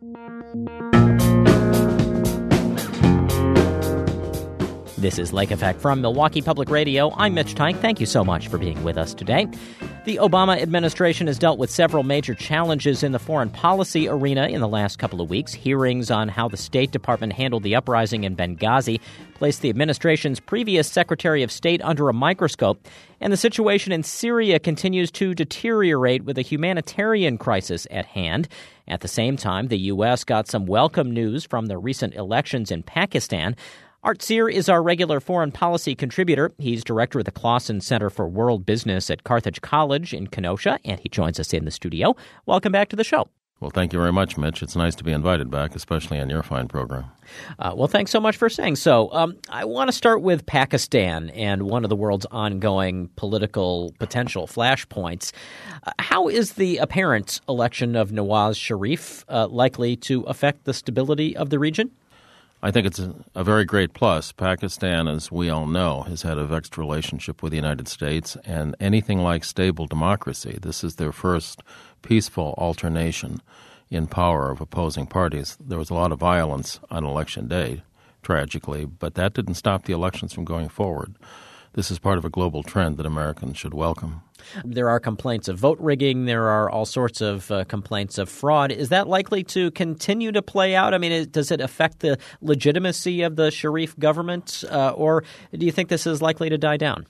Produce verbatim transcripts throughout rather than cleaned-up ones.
This is Lake Effect from Milwaukee Public Radio. I'm Mitch Teich. Thank you so much for being with us today. The Obama administration has dealt with several major challenges in the foreign policy arena in the last couple of weeks. Hearings on how the State Department handled the uprising in Benghazi placed the administration's previous Secretary of State under a microscope. And the situation in Syria continues to deteriorate with a humanitarian crisis at hand. At the same time, the U S got some welcome news from the recent elections in Pakistan. Art Sear is our regular foreign policy contributor. He's director of the Clausen Center for World Business at Carthage College in Kenosha, and he joins us in the studio. Welcome back to the show. Well, thank you very much, Mitch. It's nice to be invited back, especially on your fine program. Uh, well, thanks so much for saying so. Um, I want to start with Pakistan and one of the world's ongoing political potential flashpoints. Uh, how is the apparent election of Nawaz Sharif uh, likely to affect the stability of the region? I think it's a, a very great plus. Pakistan, as we all know, has had a vexed relationship with the United States, and anything like stable democracy, this is their first peaceful alternation in power of opposing parties. There was a lot of violence on Election Day, tragically, but that didn't stop the elections from going forward. This is part of a global trend that Americans should welcome. There are complaints of vote rigging. There are all sorts of uh, complaints of fraud. Is that likely to continue to play out? I mean, is, does it affect the legitimacy of the Sharif government, uh, or do you think this is likely to die down?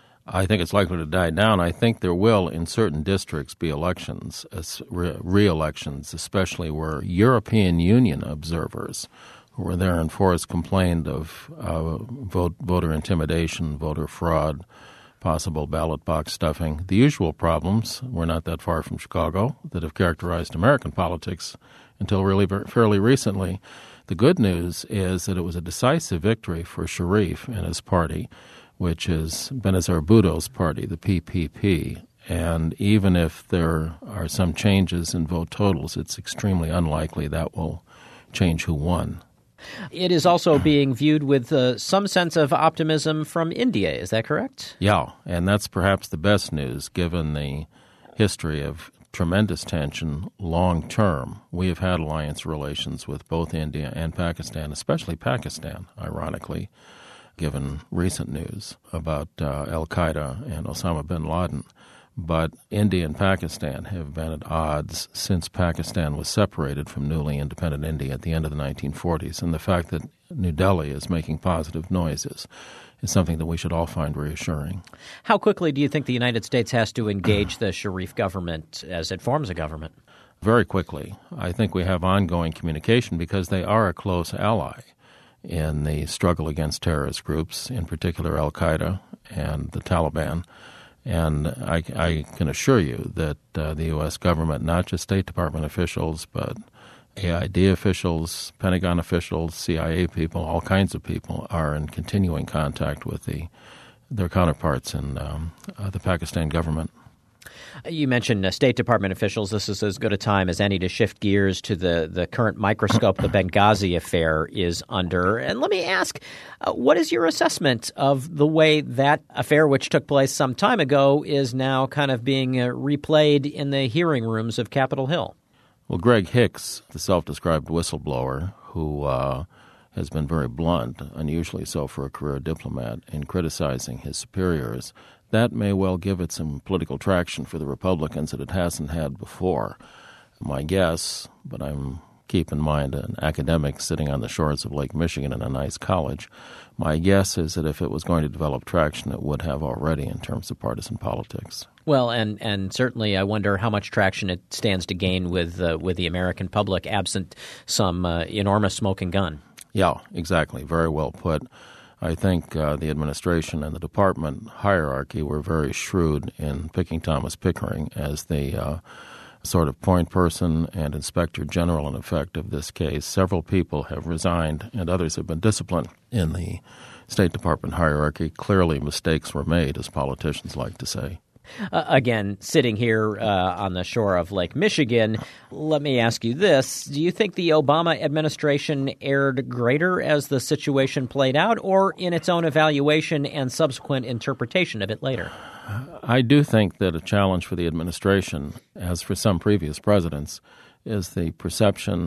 I think it's likely to die down. I think there will, in certain districts, be elections, re-elections, especially where European Union observers who were there in force complained of uh, vote, voter intimidation, voter fraud, possible ballot box stuffing. The usual problems, we're not that far from Chicago, that have characterized American politics until really fairly recently. The good news is that it was a decisive victory for Sharif and his party, which is Benazir Bhutto's party, the P P P. And even if there are some changes in vote totals, it's extremely unlikely that will change who won. It is also being viewed with uh, some sense of optimism from India. Is that correct? Yeah, and that's perhaps the best news given the history of tremendous tension long term. We have had alliance relations with both India and Pakistan, especially Pakistan, ironically, given recent news about uh, al-Qaeda and Osama bin Laden. But India and Pakistan have been at odds since Pakistan was separated from newly independent India at the end of the nineteen forties. And the fact that New Delhi is making positive noises is something that we should all find reassuring. How quickly do you think the United States has to engage the Sharif government as it forms a government? Very quickly. I think we have ongoing communication because they are a close ally in the struggle against terrorist groups, in particular al-Qaeda and the Taliban. And I, I can assure you that uh, the U S government, not just State Department officials, but A I D officials, Pentagon officials, C I A people, all kinds of people are in continuing contact with the their counterparts in um, uh, the Pakistan government. You mentioned uh, State Department officials. This is as good a time as any to shift gears to the, the current microscope the Benghazi affair is under. And let me ask, uh, what is your assessment of the way that affair, which took place some time ago, is now kind of being uh, replayed in the hearing rooms of Capitol Hill? Well, Greg Hicks, the self-described whistleblower, who uh, has been very blunt, unusually so for a career diplomat, in criticizing his superiors, that may well give it some political traction for the Republicans that it hasn't had before. My guess, but I'm keep in mind an academic sitting on the shores of Lake Michigan in a nice college, my guess is that if it was going to develop traction, it would have already in terms of partisan politics. Well, and, and certainly I wonder how much traction it stands to gain with uh, with the American public absent some uh, enormous smoking gun. Yeah, exactly. Very well put. I think uh, the administration and the department hierarchy were very shrewd in picking Thomas Pickering as the uh, sort of point person and inspector general, in effect, of this case. Several people have resigned and others have been disciplined in the State Department hierarchy. Clearly mistakes were made, as politicians like to say. Uh, again, sitting here uh, on the shore of Lake Michigan, let me ask you this. Do you think the Obama administration erred greater as the situation played out or in its own evaluation and subsequent interpretation of it later? I do think that a challenge for the administration, as for some previous presidents, is the perception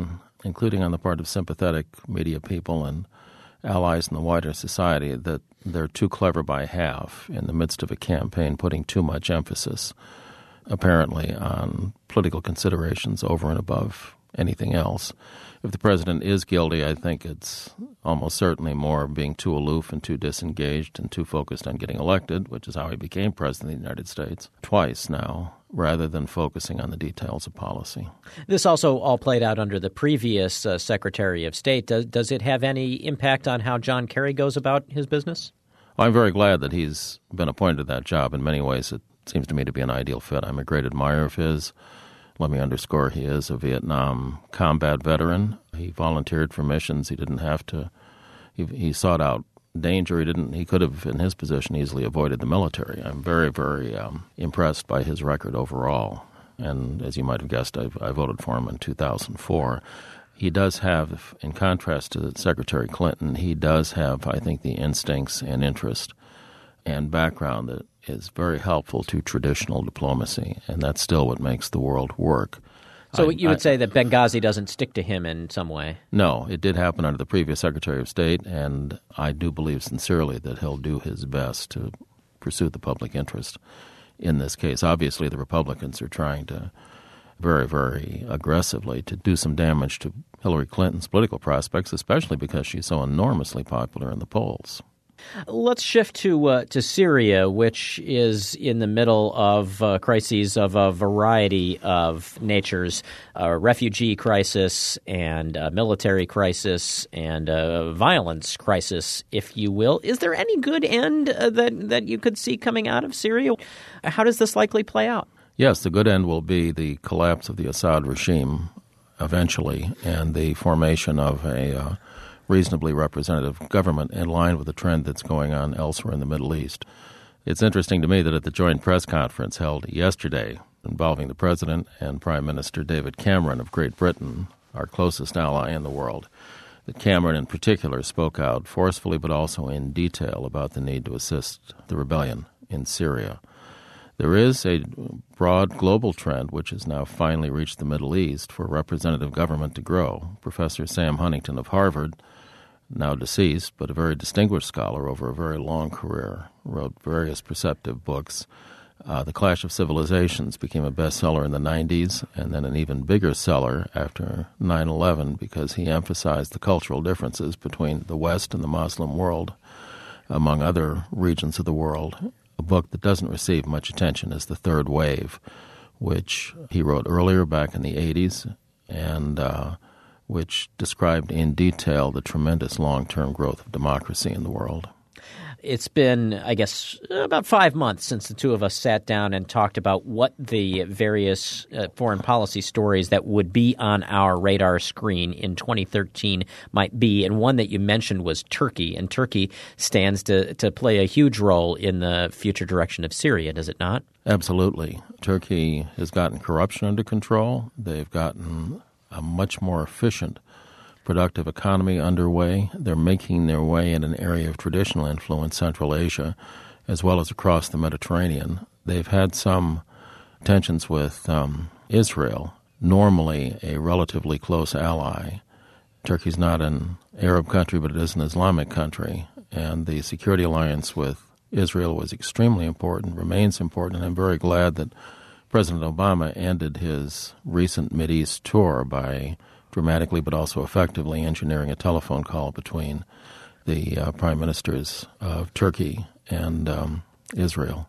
including on the part of sympathetic media people and allies in the wider society, that they're too clever by half in the midst of a campaign putting too much emphasis, apparently, on political considerations over and above anything else. If the president is guilty, I think it's almost certainly more being too aloof and too disengaged and too focused on getting elected, which is how he became president of the United States twice now, rather than focusing on the details of policy. This also all played out under the previous uh, Secretary of State. Does, does it have any impact on how John Kerry goes about his business? Well, I'm very glad that he's been appointed to that job. In many ways, it seems to me to be an ideal fit. I'm a great admirer of his. Let me underscore, he is a Vietnam combat veteran. He volunteered for missions. He didn't have to. He, he sought out danger. He didn't. He could have, in his position, easily avoided the military. I'm very, very um, impressed by his record overall. And as you might have guessed, I, I voted for him in two thousand four. He does have, in contrast to Secretary Clinton, he does have, I think, the instincts and interest and background that is very helpful to traditional diplomacy, and that's still what makes the world work. So I, you would I, say that Benghazi doesn't stick to him in some way? No, it did happen under the previous Secretary of State, and I do believe sincerely that he'll do his best to pursue the public interest in this case. Obviously, the Republicans are trying to very, very aggressively to do some damage to Hillary Clinton's political prospects, especially because she's so enormously popular in the polls. Let's shift to uh, to Syria, which is in the middle of uh, crises of a variety of natures, a refugee crisis and a military crisis and a violence crisis, if you will. Is there any good end uh, that, that you could see coming out of Syria? How does this likely play out? Yes, the good end will be the collapse of the Assad regime eventually and the formation of a uh, reasonably representative government in line with the trend that's going on elsewhere in the Middle East. It's interesting to me that at the joint press conference held yesterday involving the President and Prime Minister David Cameron of Great Britain, our closest ally in the world, that Cameron in particular spoke out forcefully but also in detail about the need to assist the rebellion in Syria. There is a broad global trend which has now finally reached the Middle East for representative government to grow. Professor Sam Huntington of Harvard, now deceased, but a very distinguished scholar over a very long career, wrote various perceptive books. Uh, the Clash of Civilizations became a bestseller in the nineties, and then an even bigger seller after nine eleven because he emphasized the cultural differences between the West and the Muslim world, among other regions of the world. A book that doesn't receive much attention is The Third Wave, which he wrote earlier back in the eighties, and uh, which described in detail the tremendous long-term growth of democracy in the world. It's been, I guess, about five months since the two of us sat down and talked about what the various uh, foreign policy stories that would be on our radar screen in twenty thirteen might be. And one that you mentioned was Turkey. And Turkey stands to, to play a huge role in the future direction of Syria, does it not? Absolutely. Turkey has gotten corruption under control. They've gotten a much more efficient productive economy underway. They're making their way in an area of traditional influence, Central Asia, as well as across the Mediterranean. They've had some tensions with um, Israel, normally a relatively close ally. Turkey's not an Arab country, but it is an Islamic country, and the security alliance with Israel was extremely important, remains important, and I'm very glad that President Obama ended his recent Mideast tour by dramatically but also effectively engineering a telephone call between the uh, prime ministers of Turkey and um, Israel.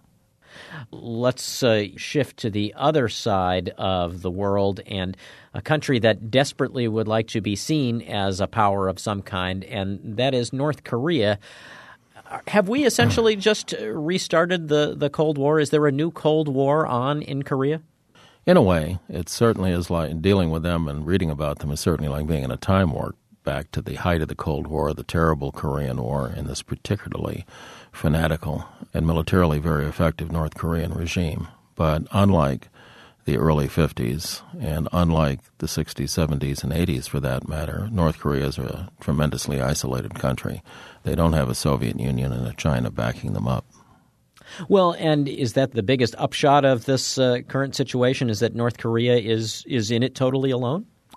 Let's uh, shift to the other side of the world and a country that desperately would like to be seen as a power of some kind, and that is North Korea. Have we essentially just restarted the, the Cold War? Is there a new Cold War on in Korea? In a way, it certainly is like dealing with them and reading about them is certainly like being in a time warp back to the height of the Cold War, the terrible Korean War, and this particularly fanatical and militarily very effective North Korean regime. But unlike the early fifties and unlike the sixties, seventies, and eighties for that matter, North Korea is a tremendously isolated country. They don't have a Soviet Union and a China backing them up. Well, and is that the biggest upshot of this uh, current situation, is that North Korea is is in it totally alone?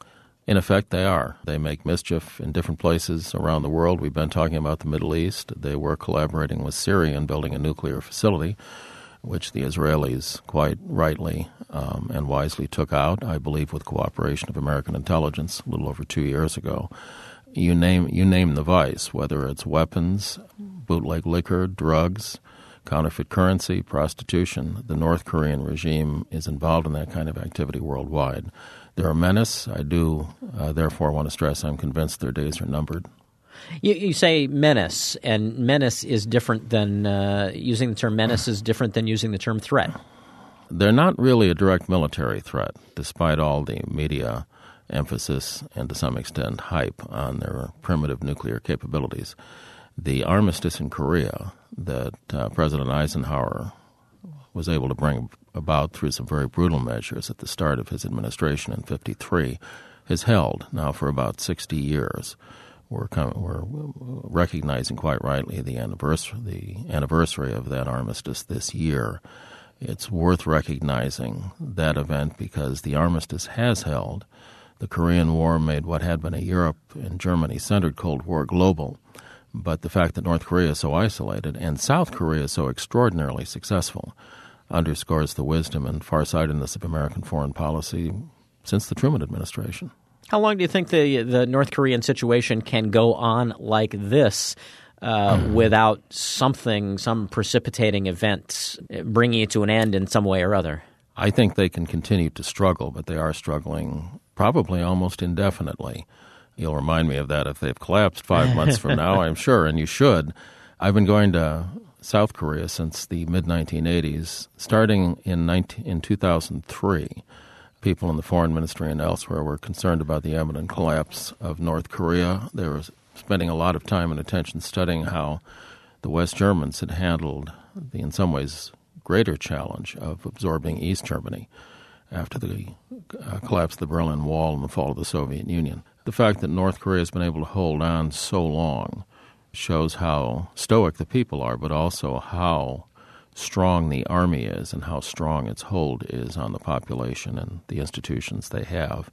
In effect, they are. They make mischief in different places around the world. We've been talking about the Middle East. They were collaborating with Syria in building a nuclear facility, which the Israelis quite rightly um, and wisely took out, I believe, with cooperation of American intelligence a little over two years ago. You name you name the vice, whether it's weapons, bootleg liquor, drugs, counterfeit currency, prostitution. The North Korean regime is involved in that kind of activity worldwide. They're a menace. I do, uh, therefore, want to stress I'm convinced their days are numbered. You, you say menace, and menace is different than uh, using the term menace is different than using the term threat. They're not really a direct military threat, despite all the media emphasis and, to some extent, hype on their primitive nuclear capabilities. The armistice in Korea that uh, President Eisenhower was able to bring about through some very brutal measures at the start of his administration in fifty-three has held now for about sixty years. We're, com- we're recognizing quite rightly the anniversary, the anniversary of that armistice this year. It's worth recognizing that event because the armistice has held. The Korean War made what had been a Europe and Germany-centered Cold War global. But the fact that North Korea is so isolated and South Korea is so extraordinarily successful underscores the wisdom and farsightedness of American foreign policy since the Truman administration. How long do you think the the North Korean situation can go on like this uh, mm. without something, some precipitating event bringing it to an end in some way or other? I think they can continue to struggle, but they are struggling probably almost indefinitely. You'll remind me of that if they've collapsed five months from now, I'm sure, and you should. I've been going to South Korea since the mid nineteen eighties, starting in, nineteen, in two thousand three. People in the foreign ministry and elsewhere were concerned about the imminent collapse of North Korea. They were spending a lot of time and attention studying how the West Germans had handled the, in some ways, greater challenge of absorbing East Germany after the uh, collapse of the Berlin Wall and the fall of the Soviet Union. The fact that North Korea has been able to hold on so long shows how stoic the people are, but also how strong the army is and how strong its hold is on the population and the institutions they have.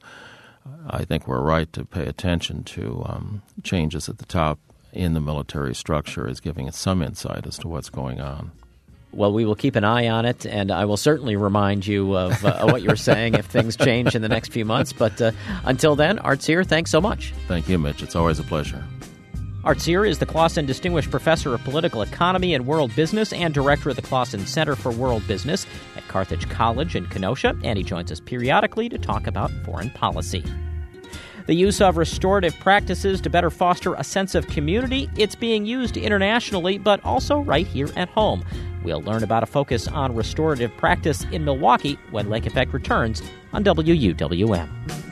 I think we're right to pay attention to um, changes at the top in the military structure as giving us some insight as to what's going on. Well, we will keep an eye on it, and I will certainly remind you of uh, what you're saying if things change in the next few months. But uh, until then, Art Cyr, thanks so much. Thank you, Mitch. It's always a pleasure. Art Cyr is the Clausen Distinguished Professor of Political Economy and World Business and Director of the Clausen Center for World Business at Carthage College in Kenosha, and he joins us periodically to talk about foreign policy. The use of restorative practices to better foster a sense of community, it's being used internationally, but also right here at home. We'll learn about a focus on restorative practice in Milwaukee when Lake Effect returns on W U W M.